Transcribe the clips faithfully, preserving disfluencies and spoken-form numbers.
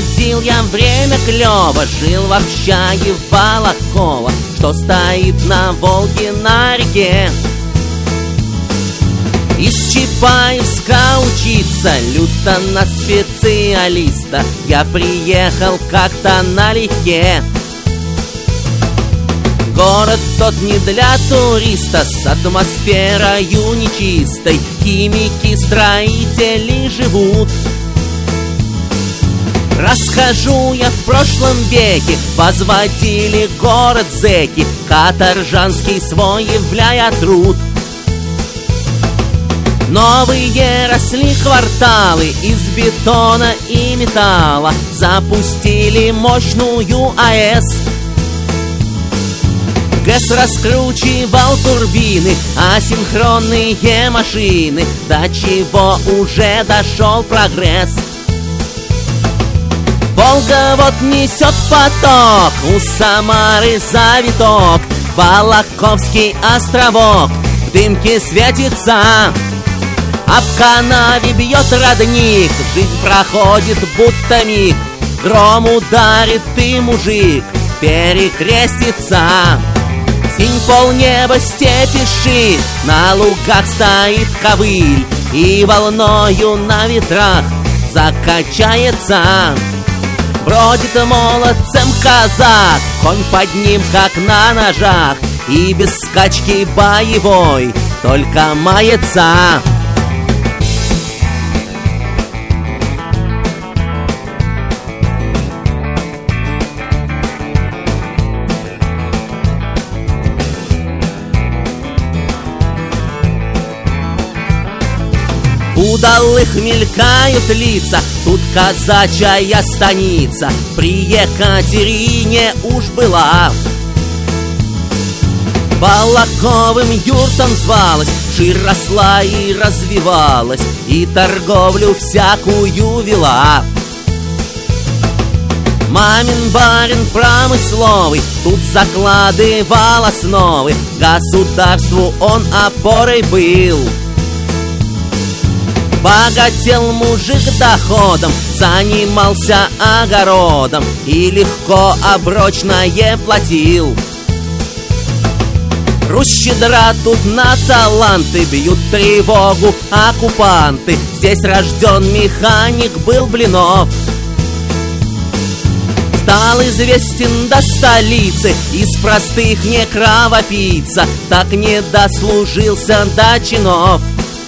Проводил я время клёво, жил в общаге в Балаково, что стоит на Волге на реке. Из Чапаевска учиться люто на специалиста я приехал как-то налегке. Город тот не для туриста, с атмосферою нечистой, химики, строители живут. Расскажу я, в прошлом веке возводили город зэки, каторжанский свой являя труд. Новые росли кварталы из бетона и металла, запустили мощную АЭС. ГЭС раскручивал турбины, асинхронные машины, до чего уже дошел прогресс. Волга вот несет поток, у Самары завиток, Балаковский островок в дымке светится, а в канаве бьет родник, жизнь проходит будто миг, гром ударит и мужик перекрестится. Синь полнеба степи шит, на лугах стоит ковыль, и волною на ветрах закачается. Бродит молодцем казак, конь под ним как на ножах, и без скачки боевой только мается. Удалых мелькают лица, тут казачья станица, при Екатерине уж была. Балаковым юртом звалась, ширь росла и развивалась, и торговлю всякую вела. Мамин барин промысловый тут закладывал основы, государству он опорой был. Богател мужик доходом, занимался огородом и легко оброчное платил. Русь щедра тут на таланты, бьют тревогу оккупанты. Здесь рожден механик был Блинов. Стал известен до столицы, из простых не кровопийца, так не дослужился до чинов.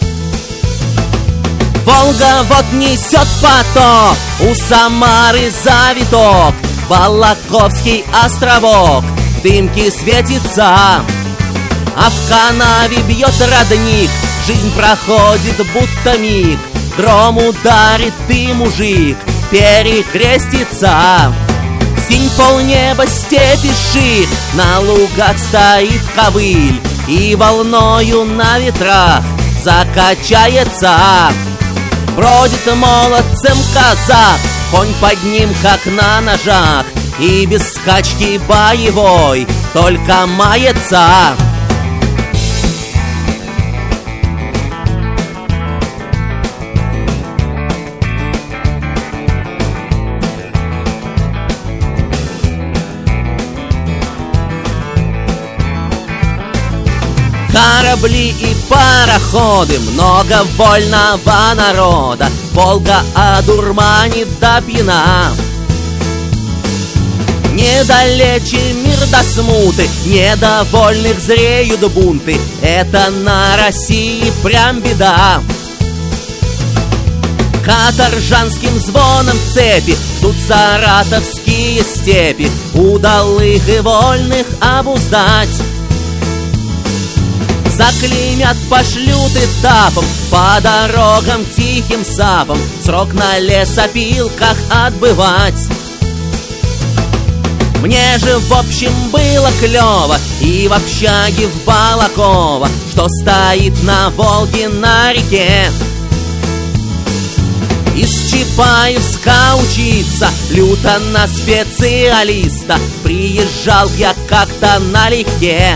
Волга вот несет поток, у Самары завиток, Балаковский островок в дымке светится, а в канаве бьет родник, жизнь проходит будто миг, гром ударит и мужик перекрестится. Синь полнеба степи шит, на лугах стоит ковыль, и волною на ветрах закачается. Бродит молодцем казак, конь под ним как на ножах, и без скачки боевой только мается. Корабли и пароходы, много вольного народа, Волга одурманит до пьяна. Недалече мир до смуты, недовольных зреют бунты, это на России прям беда. Каторжанским звоном цепи тут саратовские степи, удалых и вольных обуздать. Заклеймят, пошлют этапом, по дорогам тихим сапом, срок на лесопилках отбывать. Мне же в общем было клёво и в общаге в Балаково, что стоит на Волге на реке. Из Чапаевска учиться люто на специалиста приезжал я как-то налегке.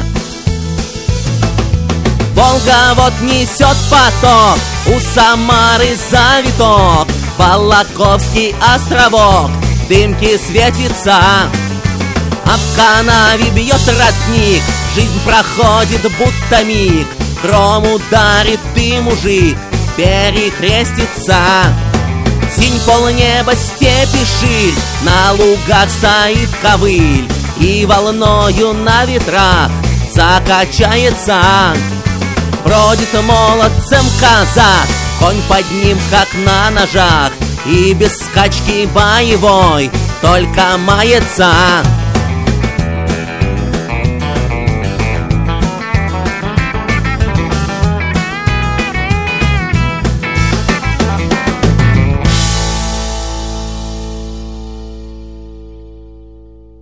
Волга вот несет поток, у Самары завиток, Балаковский островок в дымке светится. А в канаве бьет родник, жизнь проходит будто миг. Гром ударит, и мужик перекрестится. Синь полнеба, степи ширь, на лугах стоит ковыль, и волною на ветрах закачается. Бродит молодцем казак, конь под ним как на ножах, и без скачки боевой только мается.